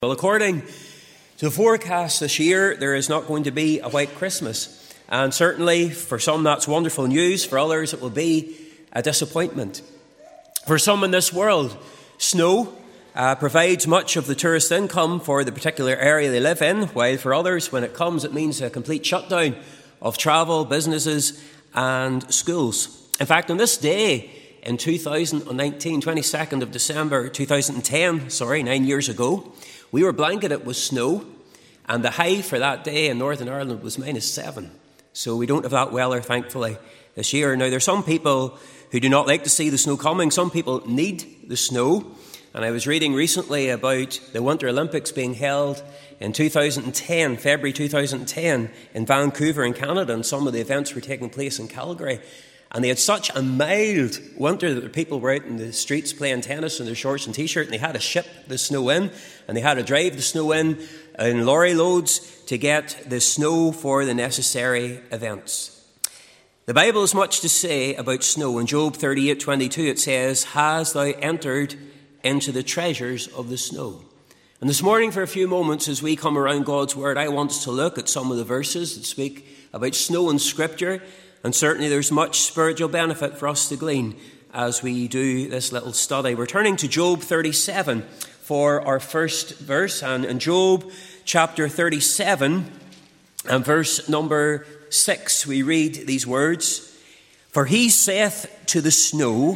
Well, according to the forecast this year, there is not going to be a white Christmas. And certainly, for some, that's wonderful news. For others, it will be a disappointment. For some in this world, snow provides much of the tourist income for the particular area they live in, while for others, when it comes, it means a complete shutdown of travel, businesses, and schools. In fact, on this day in 2019, 22nd of December 2010, 9 years ago, we were blanketed with snow, and the high for that day in Northern Ireland was -7. So we don't have that weather, thankfully, this year. Now, there are some people who do not like to see the snow coming. Some people need the snow. And I was reading recently about the Winter Olympics being held in 2010, February 2010, in Vancouver in Canada, and some of the events were taking place in Calgary. And they had such a mild winter that the people were out in the streets playing tennis in their shorts and T-shirt, and they had to ship the snow in, and they had to drive the snow in lorry loads to get the snow for the necessary events. The Bible has much to say about snow. In Job 38:22 it says, "Has thou entered into the treasures of the snow?" And this morning, for a few moments, as we come around God's Word, I want us to look at some of the verses that speak about snow in Scripture. And certainly there's much spiritual benefit for us to glean as we do this little study. We're turning to Job 37 for our first verse. And in Job chapter 37 and verse number 6, we read these words, "For he saith to the snow,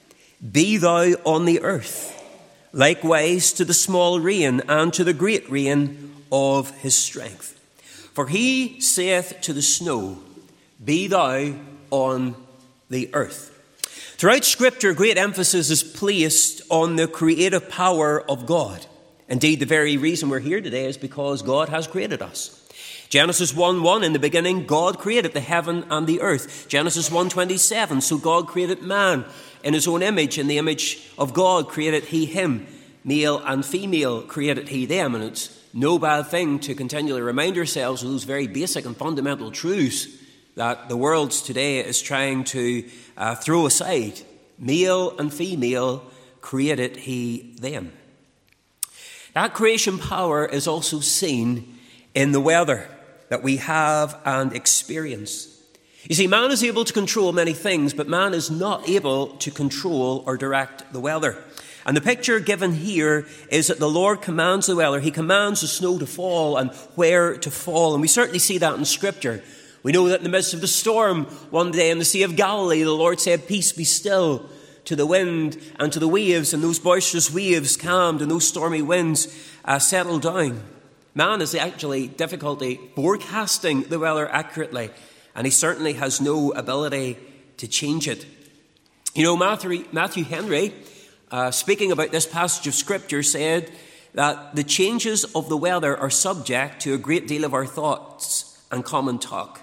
Be thou on the earth, likewise to the small rain and to the great rain of his strength. For he saith to the snow, Be thou on the earth." Throughout Scripture, great emphasis is placed on the creative power of God. Indeed, the very reason we're here today is because God has created us. Genesis 1:1, in the beginning, God created the heaven and the earth. Genesis 1:27, so God created man in his own image. In the image of God created he him. Male and female created he them. And it's no bad thing to continually remind ourselves of those very basic and fundamental truths that the world today is trying to throw aside. Male and female created he them. That creation power is also seen in the weather that we have and experience. You see, man is able to control many things, but man is not able to control or direct the weather. And the picture given here is that the Lord commands the weather. He commands the snow to fall and where to fall. And we certainly see that in Scripture. We know that in the midst of the storm one day in the Sea of Galilee, the Lord said, "Peace, be still," to the wind and to the waves, and those boisterous waves calmed and those stormy winds settled down. Man has actually difficulty forecasting the weather accurately, and he certainly has no ability to change it. You know, Matthew Henry, speaking about this passage of Scripture, said that the changes of the weather are subject to a great deal of our thoughts and common talk.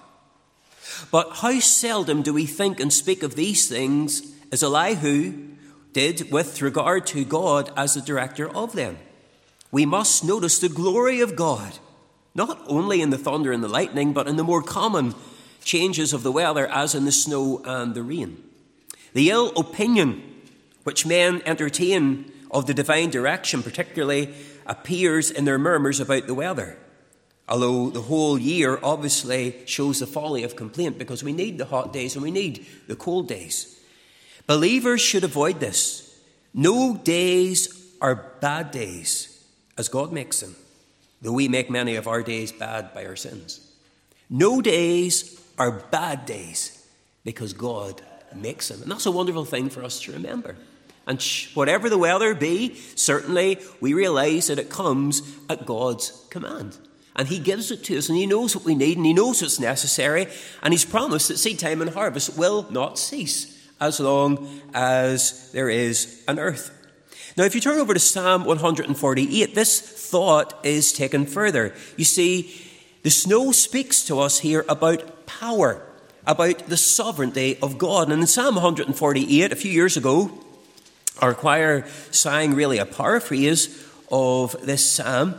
But how seldom do we think and speak of these things as Elihu did with regard to God as the director of them? We must notice the glory of God, not only in the thunder and the lightning, but in the more common changes of the weather, as in the snow and the rain. The ill opinion which men entertain of the divine direction particularly appears in their murmurs about the weather. Although the whole year obviously shows the folly of complaint, because we need the hot days and we need the cold days. Believers should avoid this. No days are bad days as God makes them, though we make many of our days bad by our sins. No days are bad days because God makes them. And that's a wonderful thing for us to remember. And whatever the weather be, certainly we realize that it comes at God's command. And he gives it to us, and he knows what we need, and he knows what's necessary, and he's promised that seed time and harvest will not cease as long as there is an earth. Now, if you turn over to Psalm 148, this thought is taken further. You see, the snow speaks to us here about power, about the sovereignty of God. And in Psalm 148, a few years ago, our choir sang really a paraphrase of this psalm.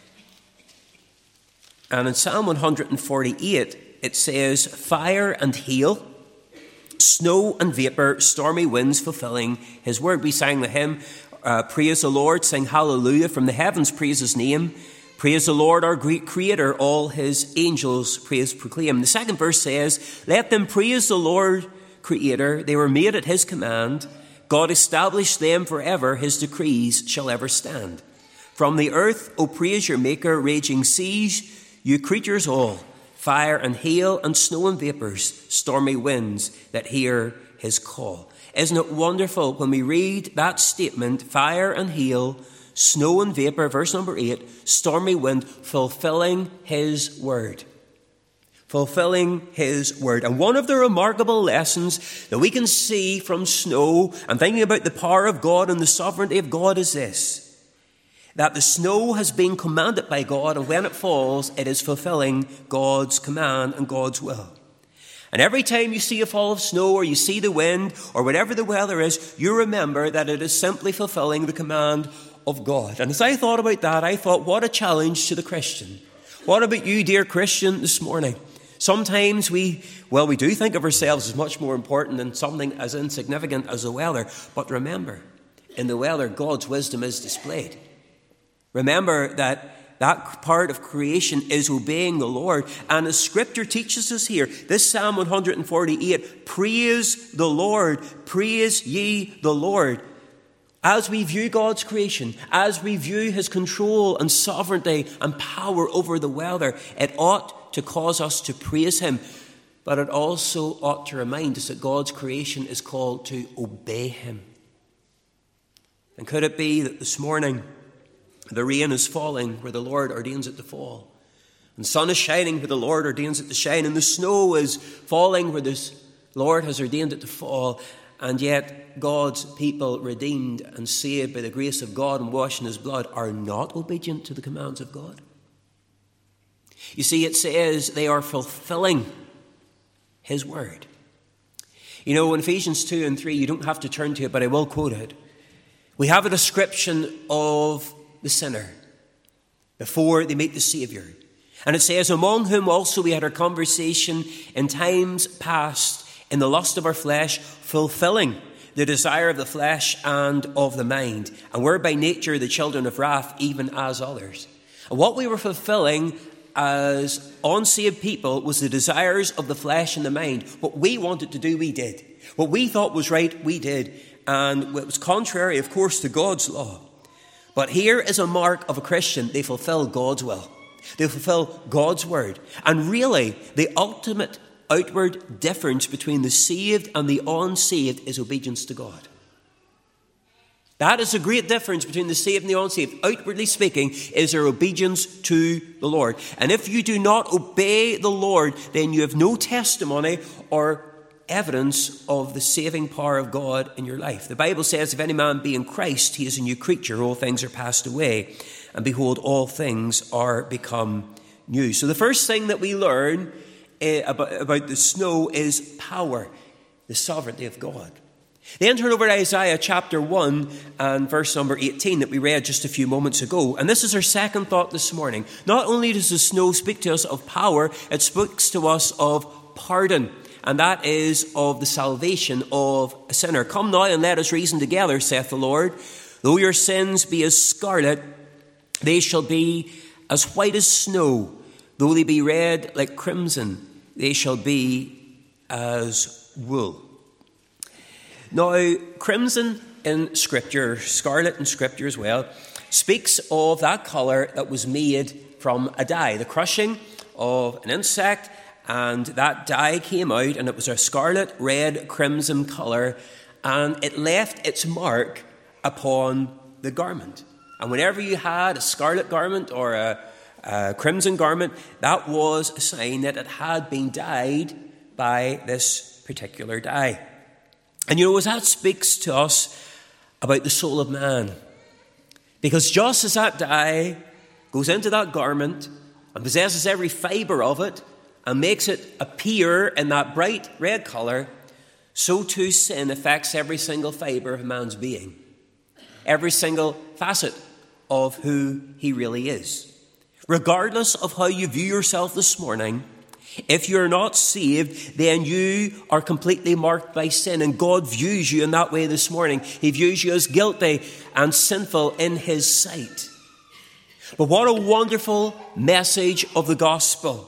And in Psalm 148, it says, "Fire and hail, snow and vapor, stormy winds fulfilling his word." We sang the hymn praise the Lord, sing hallelujah. From the heavens praise his name. Praise the Lord, our great creator. All his angels praise proclaim. The second verse says, let them praise the Lord creator. They were made at his command. God established them forever. His decrees shall ever stand. From the earth, O praise your maker, raging seas, you creatures all, fire and hail and snow and vapors, stormy winds that hear his call. Isn't it wonderful when we read that statement, fire and hail, snow and vapor, verse number 8, stormy wind, fulfilling his word. Fulfilling his word. And one of the remarkable lessons that we can see from snow and thinking about the power of God and the sovereignty of God is this, that the snow has been commanded by God, and when it falls, it is fulfilling God's command and God's will. And every time you see a fall of snow or you see the wind or whatever the weather is, you remember that it is simply fulfilling the command of God. And as I thought about that, I thought, what a challenge to the Christian. What about you, dear Christian, this morning? Sometimes we do think of ourselves as much more important than something as insignificant as the weather. But remember, in the weather, God's wisdom is displayed. Remember that part of creation is obeying the Lord. And as Scripture teaches us here, this Psalm 148, praise the Lord, praise ye the Lord. As we view God's creation, as we view his control and sovereignty and power over the weather, it ought to cause us to praise him. But it also ought to remind us that God's creation is called to obey him. And could it be that this morning the rain is falling where the Lord ordains it to fall, and the sun is shining where the Lord ordains it to shine, and the snow is falling where the Lord has ordained it to fall, and yet God's people, redeemed and saved by the grace of God and washed in his blood, are not obedient to the commands of God? You see, it says they are fulfilling his word. You know, in Ephesians 2 and 3, you don't have to turn to it, but I will quote it. We have a description of the sinner before they meet the Saviour. And it says, among whom also we had our conversation in times past in the lust of our flesh, fulfilling the desire of the flesh and of the mind. And we're by nature the children of wrath, even as others. And what we were fulfilling as unsaved people was the desires of the flesh and the mind. What we wanted to do, we did. What we thought was right, we did. And it was contrary, of course, to God's law. But here is a mark of a Christian. They fulfill God's will. They fulfill God's word. And really, the ultimate outward difference between the saved and the unsaved is obedience to God. That is a great difference between the saved and the unsaved. Outwardly speaking, is their obedience to the Lord. And if you do not obey the Lord, then you have no testimony or evidence of the saving power of God in your life. The Bible says, if any man be in Christ, he is a new creature. All things are passed away, and behold, all things are become new. So the first thing that we learn about the snow is power, the sovereignty of God. Then turn over to Isaiah chapter 1 and verse number 18 that we read just a few moments ago. And this is our second thought this morning. Not only does the snow speak to us of power, it speaks to us of pardon. And that is of the salvation of a sinner. Come now and let us reason together, saith the Lord. Though your sins be as scarlet, they shall be as white as snow. Though they be red like crimson, they shall be as wool. Now, crimson in Scripture, scarlet in Scripture as well, speaks of that colour that was made from a dye, the crushing of an insect. And that dye came out, and it was a scarlet, red, crimson colour, and it left its mark upon the garment. And whenever you had a scarlet garment or a crimson garment, that was a sign that it had been dyed by this particular dye. And you know, as that speaks to us about the soul of man, because just as that dye goes into that garment and possesses every fibre of it, and makes it appear in that bright red colour, so too sin affects every single fibre of man's being, every single facet of who he really is. Regardless of how you view yourself this morning, If you're not saved, then you are completely marked by sin, and God views you in that way this morning. He views you as guilty and sinful in his sight. But what a wonderful message of the gospel,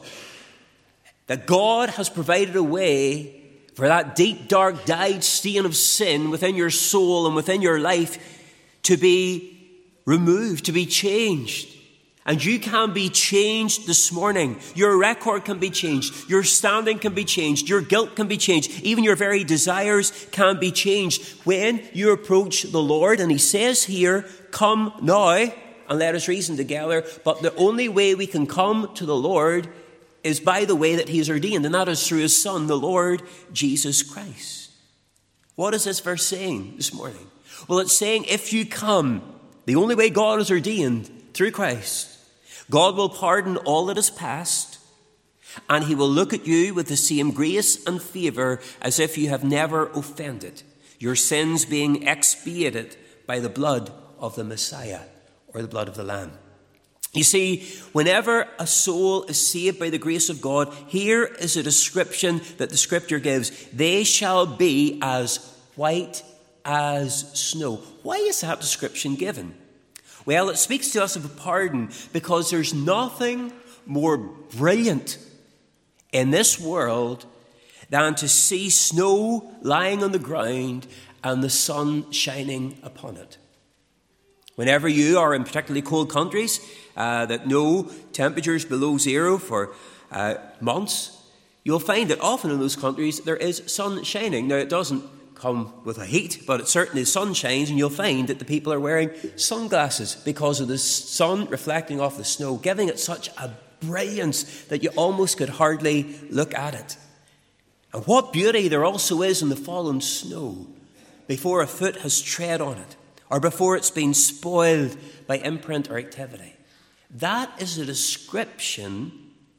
that God has provided a way for that deep, dark, dyed stain of sin within your soul and within your life to be removed, to be changed. And you can be changed this morning. Your record can be changed. Your standing can be changed. Your guilt can be changed. Even your very desires can be changed when you approach the Lord. And he says here, come now and let us reason together. But the only way we can come to the Lord is by the way that he has ordained. And that is through his Son, the Lord Jesus Christ. What is this verse saying this morning? Well, it's saying if you come, the only way God has ordained, through Christ, God will pardon all that is past, and he will look at you with the same grace and favour as if you have never offended, your sins being expiated by the blood of the Messiah, or the blood of the Lamb. You see, whenever a soul is saved by the grace of God, here is a description that the Scripture gives. They shall be as white as snow. Why is that description given? Well, it speaks to us of a pardon because there's nothing more brilliant in this world than to see snow lying on the ground and the sun shining upon it. Whenever you are in particularly cold countries that know temperatures below zero for months, you'll find that often in those countries there is sun shining. Now, it doesn't come with a heat, but it certainly sun shines, and you'll find that the people are wearing sunglasses because of the sun reflecting off the snow, giving it such a brilliance that you almost could hardly look at it. And what beauty there also is in the fallen snow before a foot has tread on it, or before it's been spoiled by imprint or activity. That is a description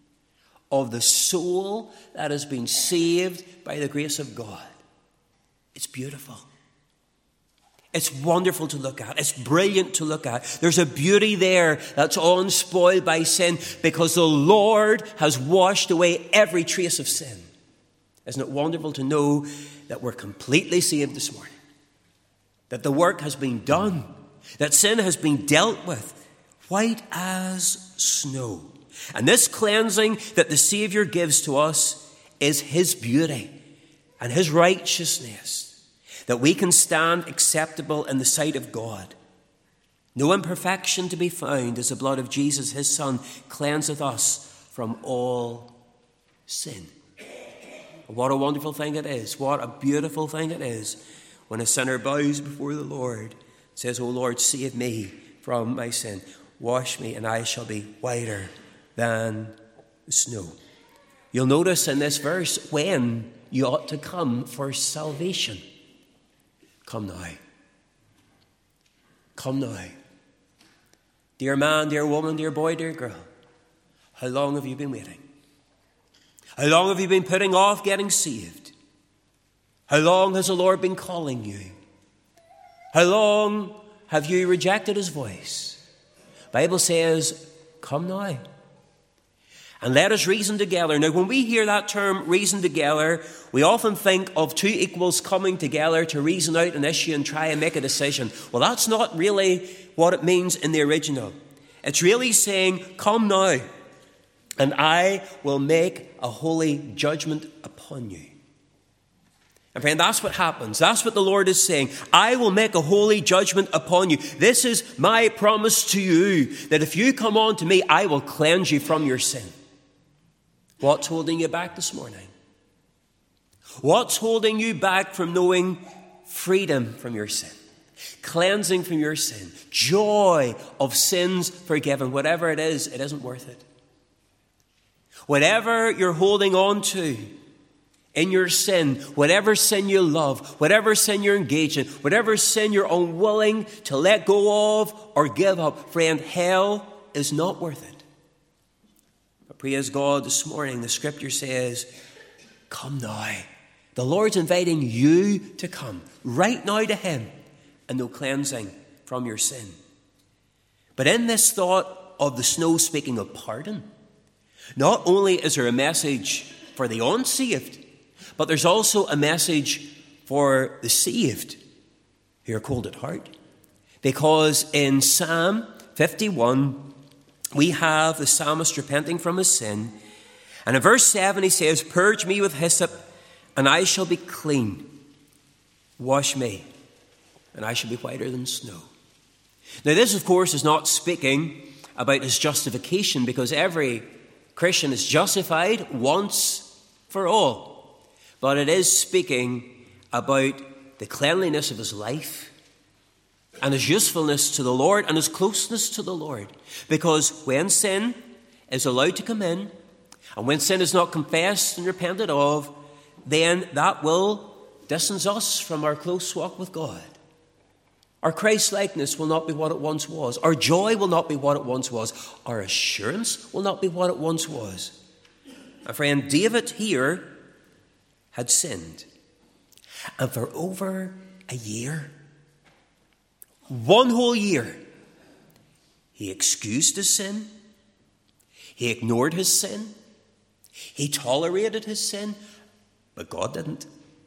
of the soul that has been saved by the grace of God. It's beautiful. It's wonderful to look at. It's brilliant to look at. There's a beauty there that's unspoiled by sin because the Lord has washed away every trace of sin. Isn't it wonderful to know that we're completely saved this morning? That the work has been done. That sin has been dealt with. White as snow. And this cleansing that the Savior gives to us is his beauty and his righteousness, that we can stand acceptable in the sight of God. No imperfection to be found as the blood of Jesus, his Son, cleanseth us from all sin. What a wonderful thing it is. What a beautiful thing it is when a sinner bows before the Lord and says, O Lord, save me from my sin. Wash me and I shall be whiter than snow. You'll notice in this verse when you ought to come for salvation. Come now. Come now. Dear man, dear woman, dear boy, dear girl, how long have you been waiting? How long have you been putting off getting saved? How long has the Lord been calling you? How long have you rejected his voice? The Bible says, come now. And let us reason together. Now, when we hear that term, reason together, we often think of two equals coming together to reason out an issue and try and make a decision. Well, that's not really what it means in the original. It's really saying, come now, and I will make a holy judgment upon you. And friend, that's what happens. That's what the Lord is saying. I will make a holy judgment upon you. This is my promise to you, that if you come on to me, I will cleanse you from your sin. What's holding you back this morning? What's holding you back from knowing freedom from your sin? Cleansing from your sin? Joy of sins forgiven? Whatever it isn't worth it. Whatever you're holding on to in your sin, whatever sin you love, whatever sin you're engaged in, whatever sin you're unwilling to let go of or give up, friend, hell is not worth it. Praise God, this morning the Scripture says, come now. The Lord's inviting you to come right now to him and no cleansing from your sin. But in this thought of the snow speaking of pardon, Not only is there a message for the unsaved, but there's also a message for the saved who are cold at heart. Because in Psalm 51, we have the psalmist repenting from his sin. And in verse 7 he says, "Purge me with hyssop, and I shall be clean. Wash me, and I shall be whiter than snow." Now this, of course, is not speaking about his justification, because every Christian is justified once for all. But it is speaking about the cleanliness of his life and his usefulness to the Lord and his closeness to the Lord. Because when sin is allowed to come in, and when sin is not confessed and repented of, then that will distance us from our close walk with God. Our Christ-likeness will not be what it once was. Our joy will not be what it once was. Our assurance will not be what it once was. My friend, David here had sinned. And for over a year, one whole year, he excused his sin. He ignored his sin. He tolerated his sin. But God didn't.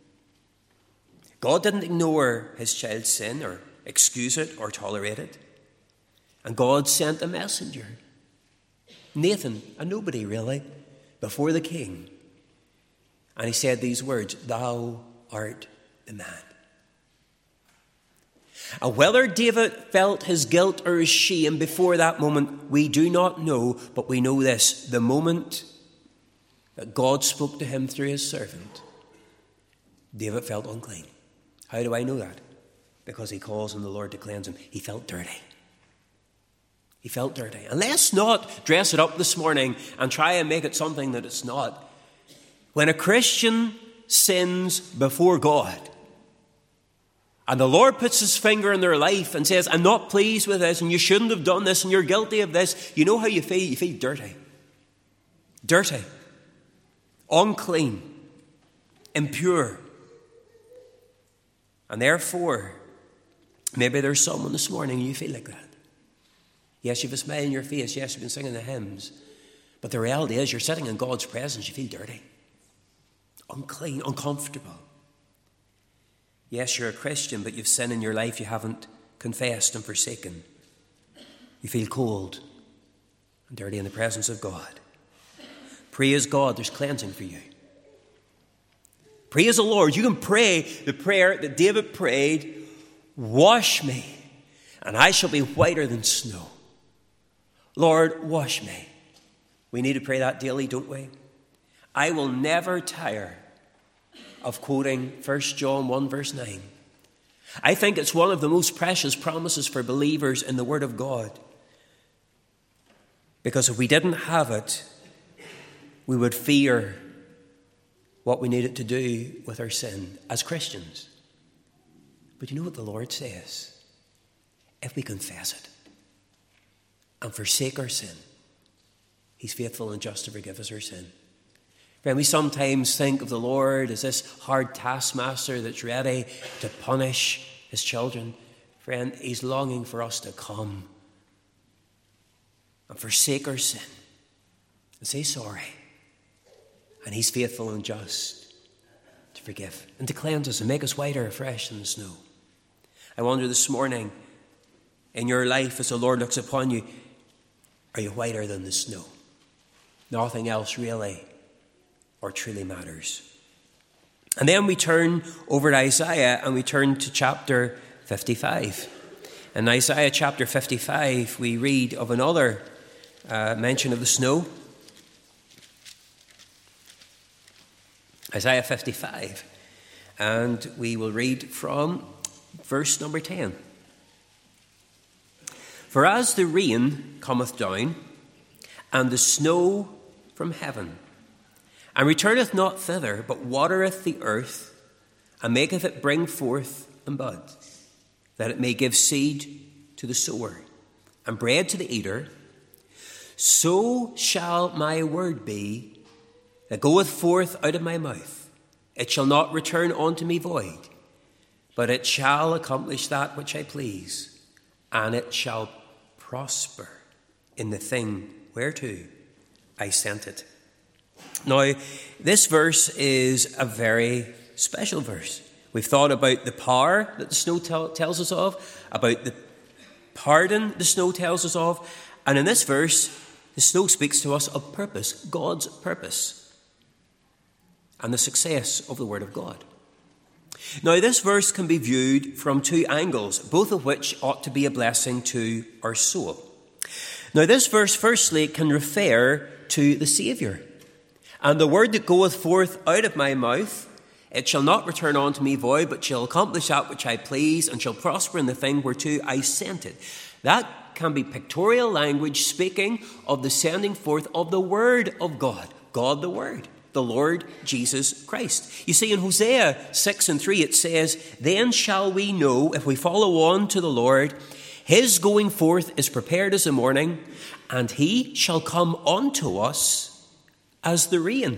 God didn't ignore his child's sin or excuse it or tolerate it. And God sent a messenger, Nathan, a nobody really, before the king. And he said these words, "Thou art the man." And whether David felt his guilt or his shame before that moment, we do not know, but we know this: the moment that God spoke to him through his servant, David felt unclean. How do I know that? Because he calls on the Lord to cleanse him. He felt dirty. He felt dirty. And let's not dress it up this morning and try and make it something that it's not. When a Christian sins before God, and the Lord puts his finger in their life and says, "I'm not pleased with this, and you shouldn't have done this, and you're guilty of this," you know how you feel? You feel dirty. Dirty. Unclean. Impure. And therefore, maybe there's someone this morning you feel like that. Yes, you have a smile on your face. Yes, you've been singing the hymns. But the reality is, you're sitting in God's presence. You feel dirty. Unclean. Uncomfortable. Yes, you're a Christian, but you've sin in your life you haven't confessed and forsaken. You feel cold and dirty in the presence of God. Praise God, there's cleansing for you. Praise the Lord. You can pray the prayer that David prayed, "Wash me, and I shall be whiter than snow." Lord, wash me. We need to pray that daily, don't we? I will never tire of quoting 1 John 1 verse 9. I think it's one of the most precious promises for believers in the Word of God. Because if we didn't have it, we would fear what we needed to do with our sin as Christians. But you know what the Lord says? If we confess it and forsake our sin, He's faithful and just to forgive us our sin. Friend, we sometimes think of the Lord as this hard taskmaster that's ready to punish His children. Friend, He's longing for us to come and forsake our sin and say sorry. And He's faithful and just to forgive and to cleanse us and make us whiter afresh than the snow. I wonder this morning, in your life as the Lord looks upon you, are you whiter than the snow? Nothing else really or truly matters. And then we turn over to Isaiah and we turn to chapter 55. In Isaiah chapter 55, we read of another mention of the snow. Isaiah 55. And we will read from verse number 10. "For as the rain cometh down, and the snow from heaven, and returneth not thither, but watereth the earth, and maketh it bring forth and bud, that it may give seed to the sower, and bread to the eater, so shall my word be that goeth forth out of my mouth. It shall not return unto me void, but it shall accomplish that which I please, and it shall prosper in the thing whereto I sent it. Now, this verse is a very special verse. We've thought about the power that the snow tells us of, about the pardon the snow tells us of, and in this verse, the snow speaks to us of purpose, God's purpose, and the success of the Word of God. Now, this verse can be viewed from two angles, both of which ought to be a blessing to our soul. Now, this verse, firstly, can refer to the Saviour. And the word that goeth forth out of my mouth, it shall not return unto me void, but shall accomplish that which I please, and shall prosper in the thing whereto I sent it. That can be pictorial language speaking of the sending forth of the Word of God. God the Word, the Lord Jesus Christ. You see, in Hosea 6:3 it says, "Then shall we know, if we follow on to the Lord, His going forth is prepared as the morning, and He shall come unto us as the rain,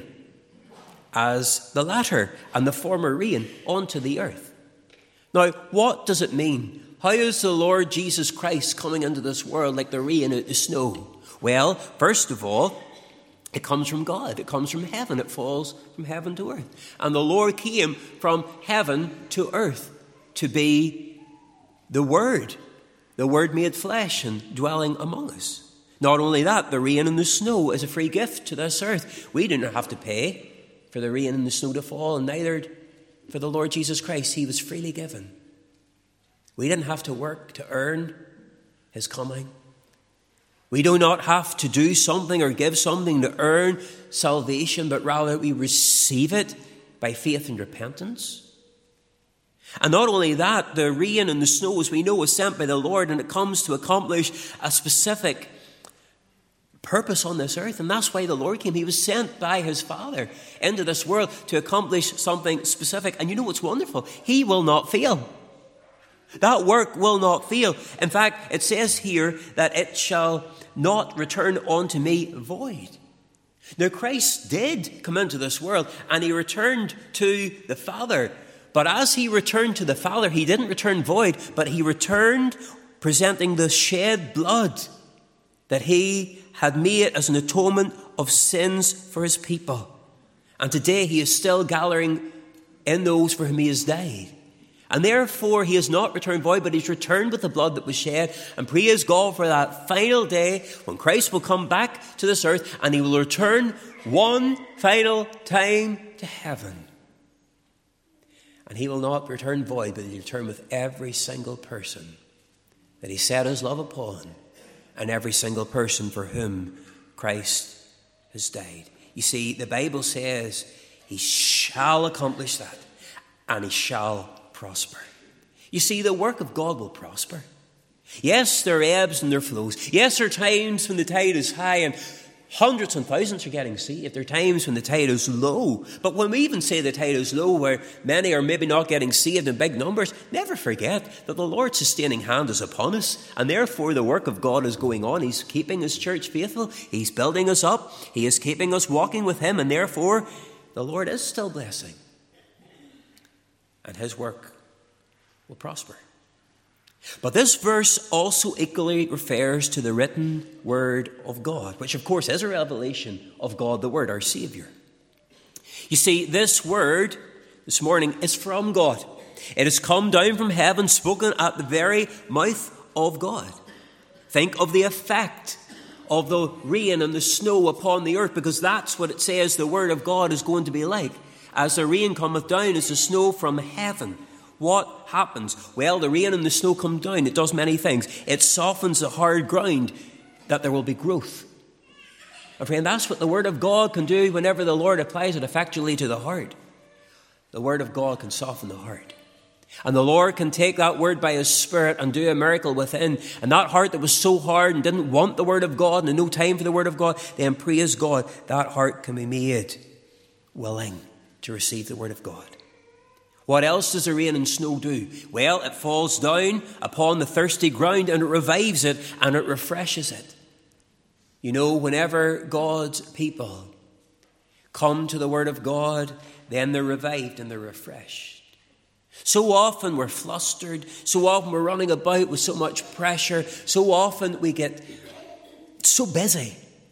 as the latter and the former rain onto the earth." Now, what does it mean? How is the Lord Jesus Christ coming into this world like the rain out the snow? Well, first of all, it comes from God. It comes from heaven. It falls from heaven to earth. And the Lord came from heaven to earth to be the Word made flesh and dwelling among us. Not only that, the rain and the snow is a free gift to this earth. We do not have to pay for the rain and the snow to fall, and neither for the Lord Jesus Christ. He was freely given. We didn't have to work to earn His coming. We do not have to do something or give something to earn salvation, but rather we receive it by faith and repentance. And not only that, the rain and the snow, as we know, is sent by the Lord, and it comes to accomplish a specific purpose on this earth. And that's why the Lord came. He was sent by His Father into this world to accomplish something specific. And you know what's wonderful? He will not fail. That work will not fail. In fact, it says here that it shall not return unto me void. Now, Christ did come into this world, and He returned to the Father. But as He returned to the Father, He didn't return void, but He returned presenting the shed blood that He had made as an atonement of sins for His people. And today He is still gathering in those for whom He has died. And therefore He has not returned void, but He's returned with the blood that was shed. And praise God for that final day when Christ will come back to this earth, and He will return one final time to heaven. And He will not return void, but He'll return with every single person that He set His love upon, and every single person for whom Christ has died. You see, the Bible says He shall accomplish that, and He shall prosper. You see, the work of God will prosper. Yes, there are ebbs and there are flows. Yes, there are times when the tide is high and hundreds and thousands are getting saved. There are times when the tide is low. But when we even say the tide is low, where many are maybe not getting saved in big numbers, never forget that the Lord's sustaining hand is upon us. And therefore the work of God is going on. He's keeping His church faithful. He's building us up. He is keeping us walking with Him. And therefore the Lord is still blessing. And His work will prosper. But this verse also equally refers to the written Word of God, which of course is a revelation of God the Word, our Saviour. You see, this Word this morning is from God. It has come down from heaven, spoken at the very mouth of God. Think of the effect of the rain and the snow upon the earth, because that's what it says the Word of God is going to be like. As the rain cometh down as the snow from heaven. What happens? Well, the rain and the snow come down. It does many things. It softens the hard ground that there will be growth. And friend, that's what the Word of God can do whenever the Lord applies it effectually to the heart. The Word of God can soften the heart. And the Lord can take that Word by His Spirit and do a miracle within. And that heart that was so hard and didn't want the Word of God and had no time for the Word of God, then praise God, that heart can be made willing to receive the Word of God. What else does the rain and snow do? Well, it falls down upon the thirsty ground and it revives it and it refreshes it. You know, whenever God's people come to the Word of God, then they're revived and they're refreshed. So often we're flustered. So often we're running about with so much pressure. So often we get so busy.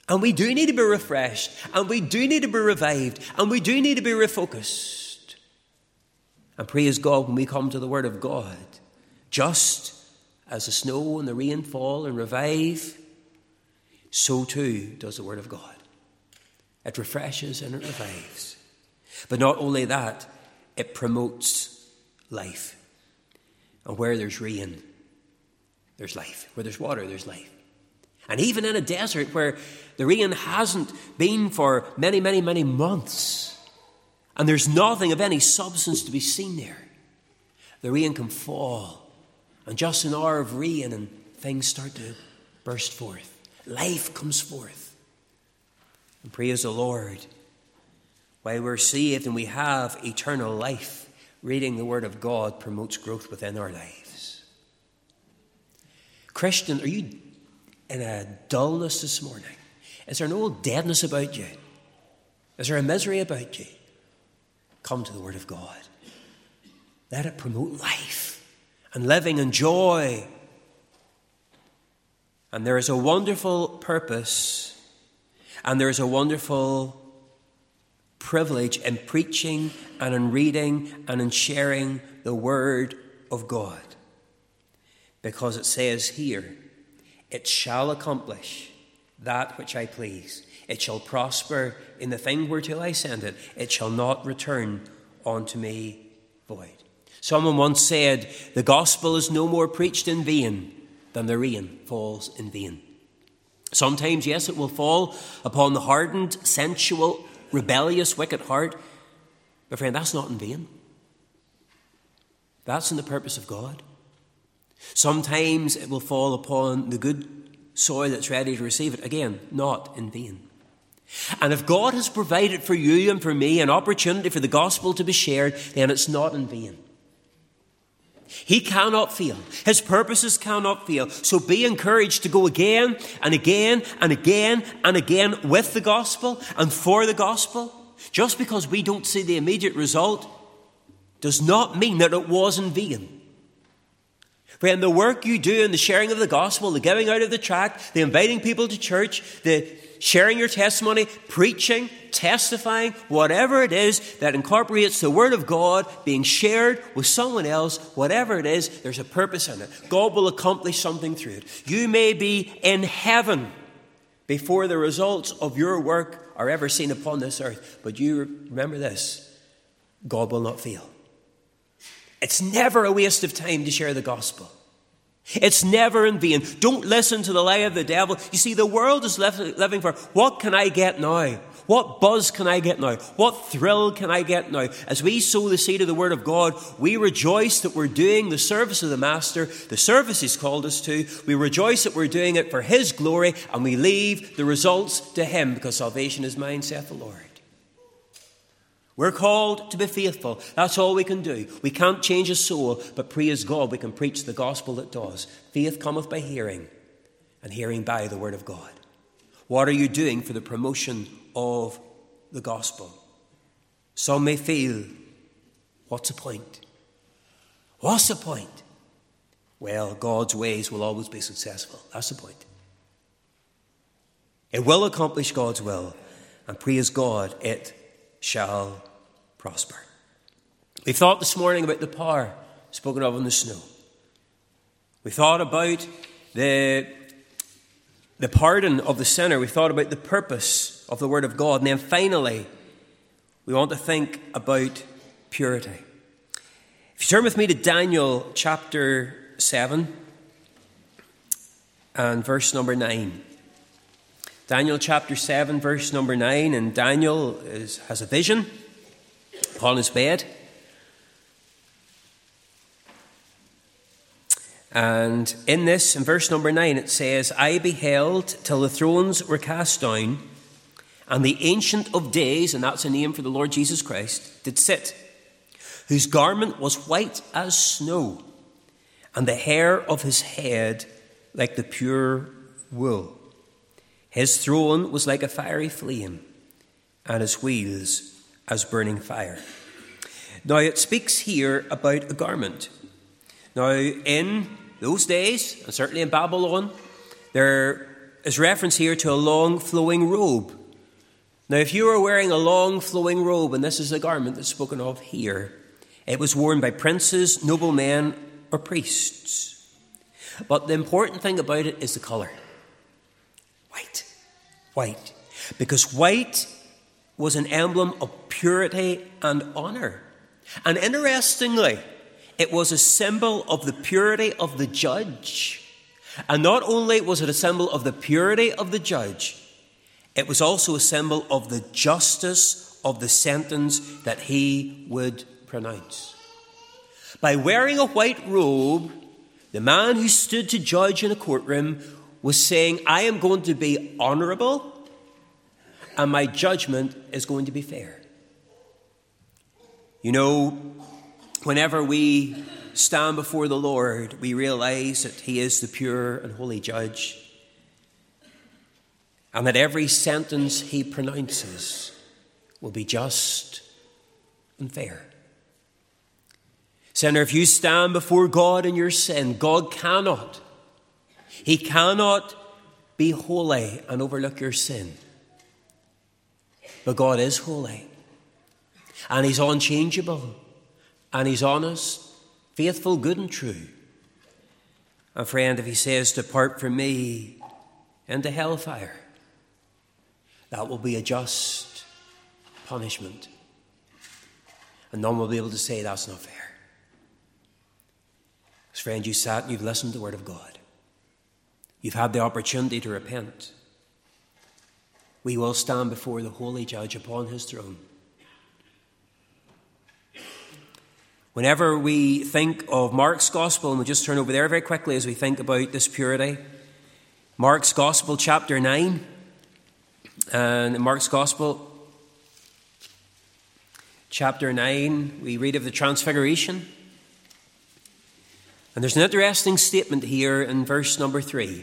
And we do need to be refreshed, and we do need to be revived, and we do need to be refocused. And praise God, when we come to the Word of God, just as the snow and the rain fall and revive, so too does the Word of God. It refreshes and it revives. But not only that, it promotes life. And where there's rain, there's life. Where there's water, there's life. And even in a desert where the rain hasn't been for many, many, many months, and there's nothing of any substance to be seen there, the rain can fall. And just an hour of rain and things start to burst forth. Life comes forth. And praise the Lord. While we're saved and we have eternal life, reading the Word of God promotes growth within our lives. Christian, are you in a dullness this morning? Is there no deadness about you? Is there a misery about you? Come to the Word of God. Let it promote life and living and joy. And there is a wonderful purpose and there is a wonderful privilege in preaching and in reading and in sharing the Word of God. Because it says here, it shall accomplish that which I please. It shall prosper in the thing whereto I send it. It shall not return unto me void. Someone once said, the gospel is no more preached in vain than the rain falls in vain. Sometimes, yes, it will fall upon the hardened, sensual, rebellious, wicked heart. But friend, that's not in vain. That's in the purpose of God. Sometimes it will fall upon the good soil that's ready to receive it. Again, not in vain. And if God has provided for you and for me an opportunity for the gospel to be shared, then it's not in vain. He cannot fail. His purposes cannot fail. So be encouraged to go again and again and again and again with the gospel and for the gospel. Just because we don't see the immediate result does not mean that it was in vain. Friend, the work you do in the sharing of the gospel, the giving out of the tract, the inviting people to church, the sharing your testimony, preaching, testifying, whatever it is that incorporates the Word of God being shared with someone else, whatever it is, there's a purpose in it. God will accomplish something through it. You may be in heaven before the results of your work are ever seen upon this earth. But you remember this, God will not fail. It's never a waste of time to share the gospel. It's never in vain. Don't listen to the lie of the devil. You see, the world is living for, what can I get now? What buzz can I get now? What thrill can I get now? As we sow the seed of the Word of God, we rejoice that we're doing the service of the Master, the service He's called us to. We rejoice that we're doing it for His glory, and we leave the results to Him, because salvation is mine, saith the Lord. We're called to be faithful. That's all we can do. We can't change a soul, but praise God, we can preach the gospel that does. Faith cometh by hearing, and hearing by the Word of God. What are you doing for the promotion of the gospel? Some may feel, what's the point? What's the point? Well, God's ways will always be successful. That's the point. It will accomplish God's will, and praise God, it shall prosper. We thought this morning about the power spoken of in the snow. We thought about the pardon of the sinner. We thought about the purpose of the Word of God. And then finally, we want to think about purity. If you turn with me to Daniel chapter 7 and verse number 9. Daniel chapter 7, verse number 9, and Daniel has a vision upon his bed. And in this, in verse number 9, it says, I beheld till the thrones were cast down, and the Ancient of Days, and that's a name for the Lord Jesus Christ, did sit, whose garment was white as snow, and the hair of his head like the pure wool. His throne was like a fiery flame, and his wheels as burning fire. Now it speaks here about a garment. Now in those days, and certainly in Babylon, there is reference here to a long flowing robe. Now, if you were wearing a long flowing robe, and this is the garment that's spoken of here, it was worn by princes, noblemen, or priests. But the important thing about it is the colour. White. White. Because white was an emblem of purity and honour. And interestingly, it was a symbol of the purity of the judge. And not only was it a symbol of the purity of the judge, it was also a symbol of the justice of the sentence that he would pronounce. By wearing a white robe, the man who stood to judge in a courtroom was saying, I am going to be honourable and my judgment is going to be fair. You know, whenever we stand before the Lord, we realise that he is the pure and holy judge, and that every sentence he pronounces will be just and fair. Sinner, if you stand before God in your sin, God cannot. He cannot be holy and overlook your sin. But God is holy, and he's unchangeable, and he's honest, faithful, good and true. And friend, if he says, depart from me into hellfire, that will be a just punishment. And none will be able to say that's not fair. Because friend, you sat and you've listened to the word of God. You've had the opportunity to repent. We will stand before the holy judge upon his throne. Whenever we think of Mark's Gospel, and we'll just turn over there very quickly as we think about this purity. Mark's Gospel, chapter 9. And in Mark's Gospel, chapter 9, we read of the Transfiguration. And there's an interesting statement here in verse number 3.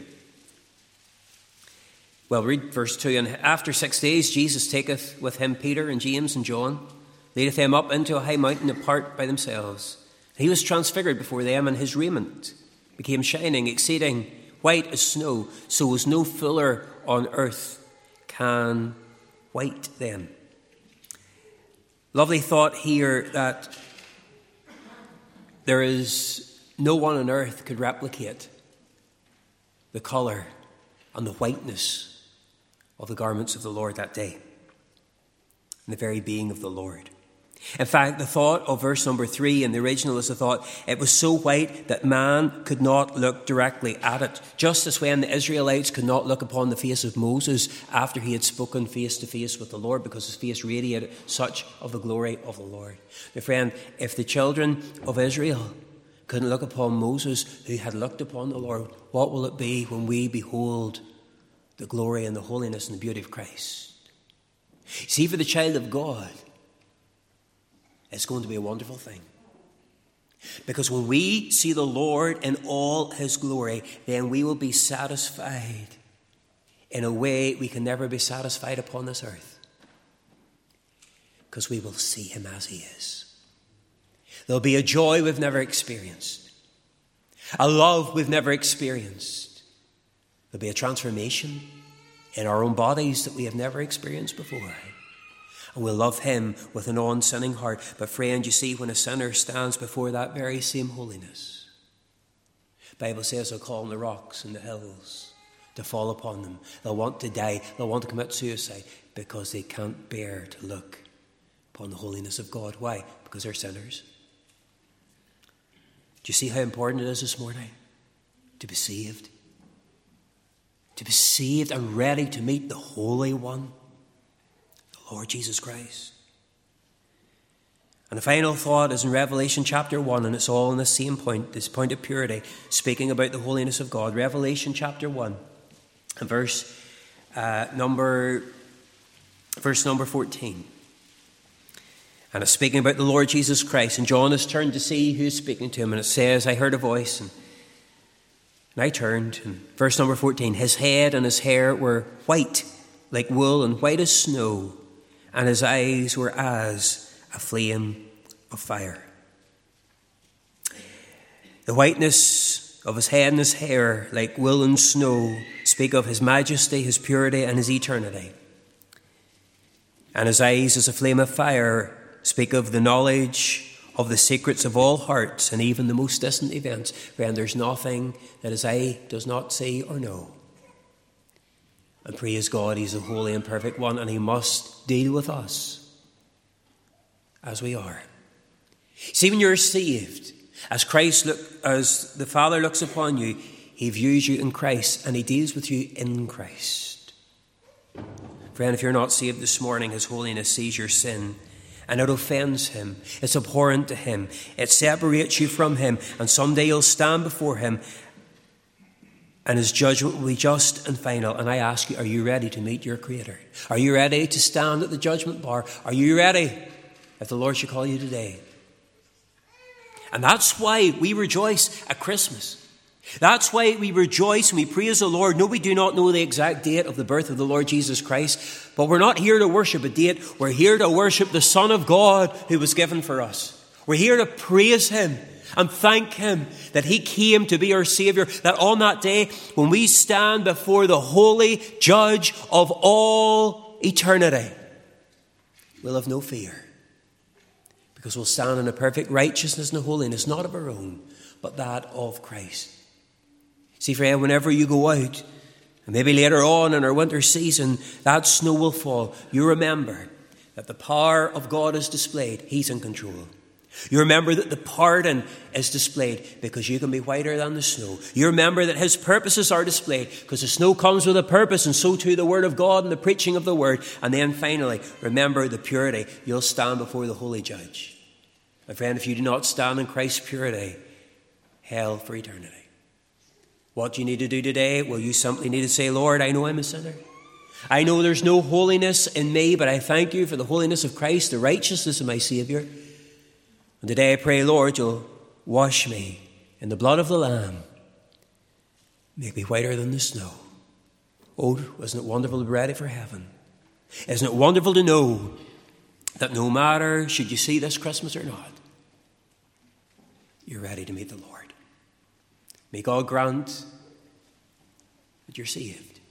Well, read verse 2. And after 6 days, Jesus taketh with him Peter and James and John, leadeth them up into a high mountain apart by themselves. He was transfigured before them, and his raiment became shining, exceeding white as snow, so was no fuller on earth can white them. Lovely thought here that there is no one on earth could replicate the colour and the whiteness of the garments of the Lord that day, and the very being of the Lord. In fact, the thought of verse number 3 in the original is the thought, it was so white that man could not look directly at it. Just as when the Israelites could not look upon the face of Moses after he had spoken face to face with the Lord, because his face radiated such of the glory of the Lord. My friend, if the children of Israel couldn't look upon Moses who had looked upon the Lord, what will it be when we behold the glory and the holiness and the beauty of Christ? See, for the child of God, it's going to be a wonderful thing. Because when we see the Lord in all his glory, then we will be satisfied in a way we can never be satisfied upon this earth. Because we will see him as he is. There'll be a joy we've never experienced. A love we've never experienced. There'll be a transformation in our own bodies that we have never experienced before. And we'll love him with an unsinning heart. But friend, you see, when a sinner stands before that very same holiness, the Bible says they'll call on the rocks and the hills to fall upon them. They'll want to die. They'll want to commit suicide because they can't bear to look upon the holiness of God. Why? Because they're sinners. Do you see how important it is this morning to be saved? To be saved and ready to meet the Holy One, the Lord Jesus Christ. And the final thought is in Revelation chapter 1, and it's all in the same point, this point of purity, speaking about the holiness of God. Revelation chapter 1, and verse number 14. And it's speaking about the Lord Jesus Christ. And John has turned to see who's speaking to him. And it says, I heard a voice, and I turned. And verse number 14, his head and his hair were white like wool and white as snow, and his eyes were as a flame of fire. The whiteness of his head and his hair like wool and snow speak of his majesty, his purity, and his eternity. And his eyes as a flame of fire speak of the knowledge of the secrets of all hearts and even the most distant events. Friend, there's nothing that his eye does not see or know. And praise God, he's the holy and perfect one, and he must deal with us as we are. See, when you're saved, as the Father looks upon you, he views you in Christ and he deals with you in Christ. Friend, if you're not saved this morning, his holiness sees your sin and it offends him. It's abhorrent to him. It separates you from him, and someday you'll stand before him and his judgment will be just and final. And I ask you, are you ready to meet your Creator? Are you ready to stand at the judgment bar? Are you ready if the Lord should call you today? And that's why we rejoice at Christmas. That's why we rejoice and we praise the Lord. No, we do not know the exact date of the birth of the Lord Jesus Christ, but we're not here to worship a date. We're here to worship the Son of God who was given for us. We're here to praise him and thank him that he came to be our Saviour, that on that day when we stand before the holy judge of all eternity, we'll have no fear. Because we'll stand in a perfect righteousness and holiness, not of our own, but that of Christ. See, friend, whenever you go out, and maybe later on in our winter season, that snow will fall, you remember that the power of God is displayed. He's in control. You remember that the pardon is displayed because you can be whiter than the snow. You remember that his purposes are displayed because the snow comes with a purpose, and so too the word of God and the preaching of the word. And then finally, remember the purity. You'll stand before the holy judge. My friend, if you do not stand in Christ's purity, hell for eternity. What do you need to do today? Well, you simply need to say, Lord, I know I'm a sinner. I know there's no holiness in me, but I thank you for the holiness of Christ, the righteousness of my Saviour. And today I pray, Lord, you'll wash me in the blood of the Lamb. Make me whiter than the snow. Oh, isn't it wonderful to be ready for heaven? Isn't it wonderful to know that no matter should you see this Christmas or not, you're ready to meet the Lord. May God grant that you're saved.